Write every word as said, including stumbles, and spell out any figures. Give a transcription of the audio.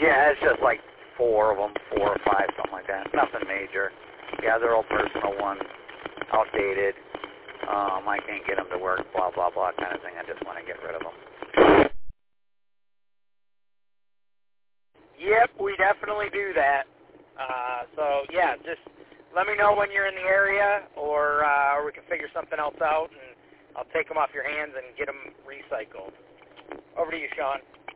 Yeah, it's just like four of them, four or five, something like that. Nothing major. Yeah, they're all personal ones, outdated. Um, I can't get them to work, blah, blah, blah kind of thing. I just want to get rid of them. Yep, we definitely do that. Uh, so, yeah, just let me know when you're in the area, or, uh, or we can figure something else out, and I'll take them off your hands and get them recycled. Over to you, Sean.